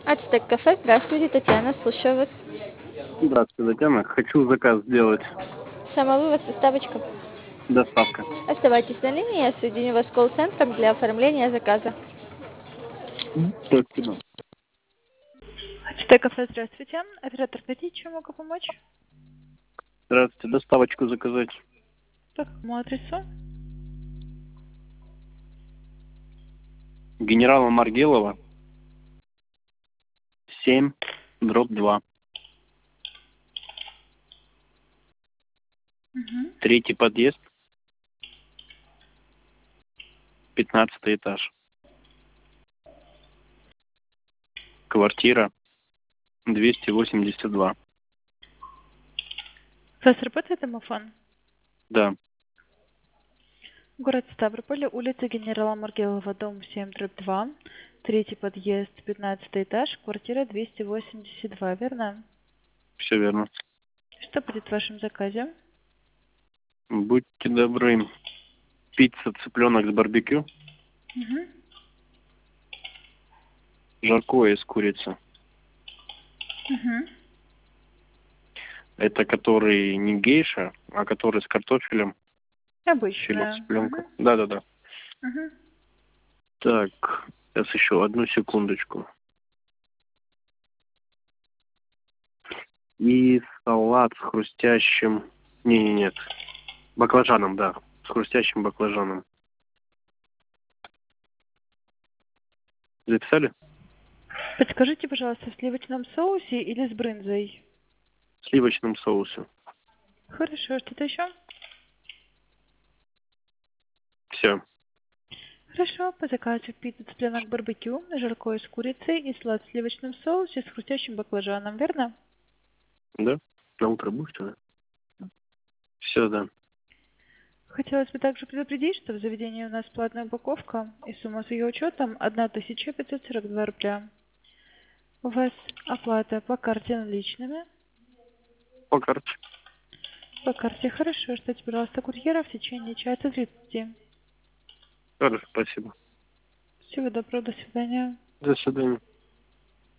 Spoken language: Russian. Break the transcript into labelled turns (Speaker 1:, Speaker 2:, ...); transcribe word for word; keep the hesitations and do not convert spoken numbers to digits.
Speaker 1: Ацтек кафе, здравствуйте, Татьяна, слушаю вас.
Speaker 2: Здравствуйте, Татьяна. Хочу заказ сделать.
Speaker 1: Самовывоз, доставочка.
Speaker 2: Доставка.
Speaker 1: Оставайтесь на линии, я соединю вас с колл-центром для оформления заказа.
Speaker 2: Спасибо.
Speaker 3: Ацтек кафе, здравствуйте. Оператор Татьяна, чем могу помочь?
Speaker 2: Здравствуйте. Доставочку заказать.
Speaker 3: По какому адресу?
Speaker 2: Генерала Маргелова. семь, дробь два.
Speaker 3: Угу.
Speaker 2: Третий подъезд. Пятнадцатый этаж. Квартира двести восемьдесят два.
Speaker 3: У вас работает домофон?
Speaker 2: Да.
Speaker 3: Город Ставрополь, улица Генерала Маргелова, дом семь, дробь два, третий подъезд, пятнадцатый этаж, квартира двести восемьдесят два, верно?
Speaker 2: Все верно.
Speaker 3: Что будет в вашем заказе?
Speaker 2: Будьте добры. Пицца цыпленок с барбекю.
Speaker 3: Угу.
Speaker 2: Жаркое из курицы.
Speaker 3: Угу.
Speaker 2: Это который не гейша, а который с картофелем. Филе
Speaker 3: Обычная.
Speaker 2: цыпленка.
Speaker 3: Угу.
Speaker 2: Да-да-да.
Speaker 3: Угу.
Speaker 2: Так, сейчас еще одну секундочку. И салат с хрустящим... Не, не, нет. Баклажаном, да. С хрустящим баклажаном. Записали?
Speaker 3: Подскажите, пожалуйста, в сливочном соусе или с брынзой?
Speaker 2: В сливочном соусе.
Speaker 3: Хорошо, что-то еще?
Speaker 2: Все.
Speaker 3: Хорошо, по заказу пицца цыпленок барбекю, жаркое с курицей и салат в сливочном соусе с хрустящим баклажаном, верно?
Speaker 2: Да? На утро будешь тогда? Все, да.
Speaker 3: Хотелось бы также предупредить, что в заведении у нас платная упаковка и сумма с ее учетом тысяча пятьсот сорок два рубля. У вас оплата по карте наличными?
Speaker 2: По карте.
Speaker 3: По карте, хорошо. Ждите, пожалуйста, курьера в течение часа тридцати.
Speaker 2: Хорошо, спасибо.
Speaker 3: Всего доброго, до свидания.
Speaker 2: До свидания.